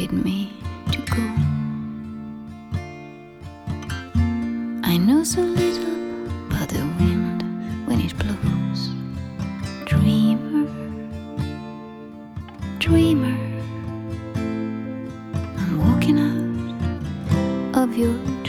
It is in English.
persuade me to go. I know so little about the wind when it blows. Dreamer, dreamer, I'm walking out of your